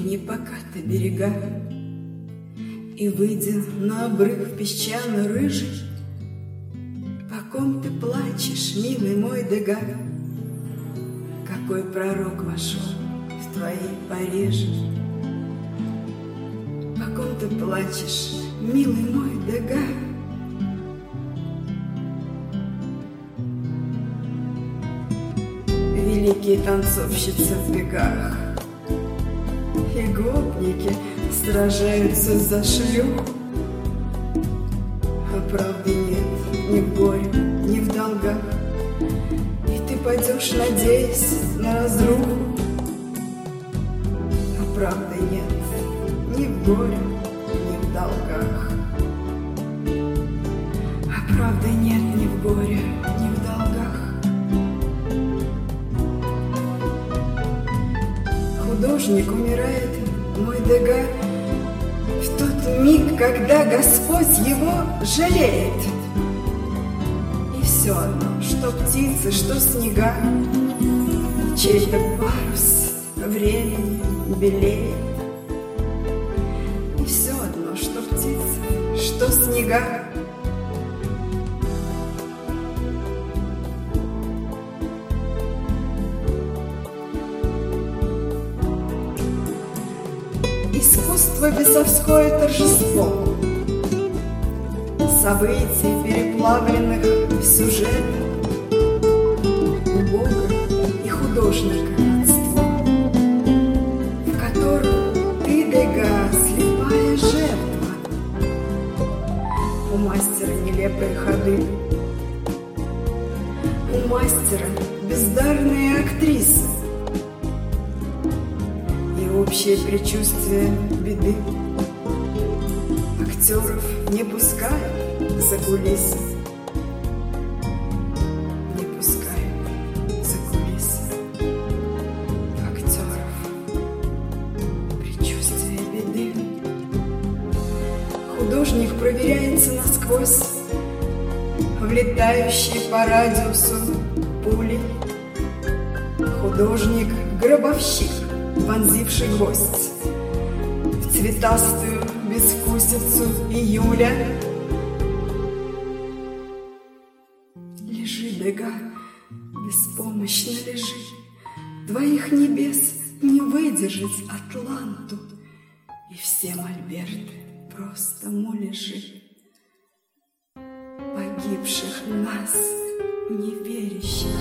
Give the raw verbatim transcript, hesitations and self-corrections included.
непокаты берега, и, выйдя на обрыв песчано-рыжий, по ком ты плачешь, милый мой Дега? Какой пророк вошел в твои порежи? По ком ты плачешь, милый мой Дега? Великие танцовщицы в бегах и гопники сражаются за шлюх, а правды нет ни в горе, ни в долгах, и ты пойдешь, надеясь на разруху. А правды нет ни в горе, ни в долгах, а правды нет ни в горе, ни в долгах. Художник умирает, мой Дега, в тот миг, когда Господь его жалеет. И все одно, что птицы, что снега, чей-то парус времени белеет. И все одно, что птицы, что снега. Искусство бесовское торжество событий, переплавленных в сюжет, у Бога и художника родство, в котором ты, Дега, слепая жертва. У мастера нелепые ходы, у мастера бездарные актрисы, общее предчувствие беды. Актеров не пускают за кулисы, не пускают за кулисы. Актеров предчувствие беды. Художник проверяется насквозь, влетающие по радиусу пули. Художник-гробовщик, вонзивший гвоздь в цветастую безвкусицу июля. Лежи, Дега, беспомощно лежи, твоих небес не выдержать Атланту и все мольберты просто муляжи погибших нас, не верящих